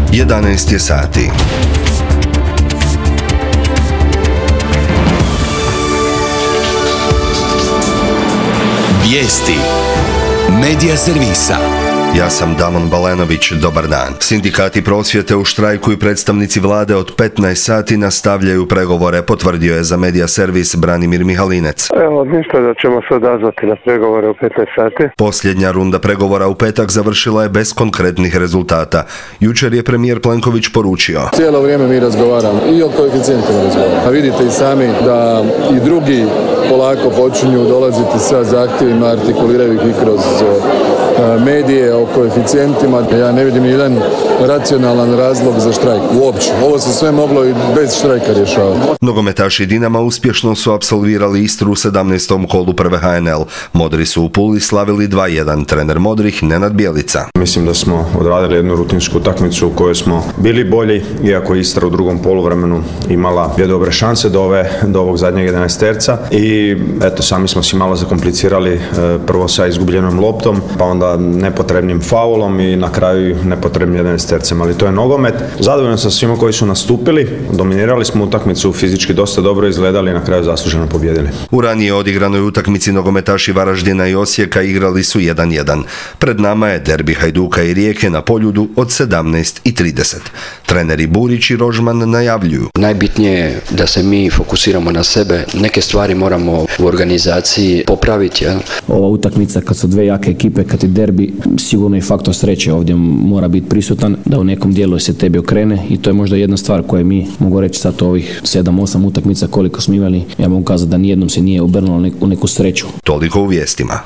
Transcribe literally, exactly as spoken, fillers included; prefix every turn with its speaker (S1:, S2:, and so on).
S1: jedanaest je sati.
S2: Vijesti Medija servisa.
S1: Ja sam Damon Balenović, dobar dan. Sindikati prosvjete u štrajku i predstavnici vlade od petnaest sati nastavljaju pregovore, potvrdio je za Medija servis Branimir Mihalinec.
S3: Evo, ništa da ćemo se odazvati na pregovore u petnaest sati.
S1: Posljednja runda pregovora u petak završila je bez konkretnih rezultata. Jučer je premijer Plenković poručio:
S4: cijelo vrijeme mi razgovaramo i o koeficijentima razgovaramo. A vidite i sami da i drugi polako počinju dolaziti sa zahtjevima, artikuliraju ih i kroz medije o koeficijentima. Ja ne vidim jedan racionalan razlog za štrajk uopće. Ovo se sve moglo i bez štrajka rješavati.
S1: Nogometaši Dinama uspješno su apsolvirali Istru u sedamnaestom kolu prve H N L. Modri su u Puli slavili dva jedan. Trener Modrih Nenad Bjelica.
S5: Mislim da smo odradili jednu rutinsku utakmicu u kojoj smo bili bolji, iako Istra u drugom poluvremenu imala dvije dobre šanse do, ove, do ovog zadnjeg jedanaesterca. I eto, sami smo si malo zakomplicirali, prvo sa izgubljenom loptom, pa onda nepotrebnim faulom i na kraju nepotrebnim jedanaestercem, ali to je nogomet. Zadovoljan sam svima koji su nastupili, dominirali smo utakmicu, fizički dosta dobro izgledali i na kraju zasluženo pobijedili.
S1: U ranije odigranoj utakmici nogometaši Varaždina i Osijeka igrali su jedan jedan. Pred nama je derbi Hajduka i Rijeke na Poljudu od sedamnaest i trideset. Treneri Burić i Rožman najavljuju:
S6: najbitnije je da se mi fokusiramo na sebe, neke stvari moramo u organizaciji popraviti. Ja?
S7: Ova utakmica kad su dve jake ekipe, kad je derbi, sigurno i faktor sreće ovdje mora biti prisutan, da u nekom dijelu se tebi okrene i to je možda jedna stvar koju mi, mogu reći sad ovih sedam osam utakmica koliko smo imali, ja mogu kazati da nijednom se nije obrnulo u neku sreću.
S1: Toliko u vijestima.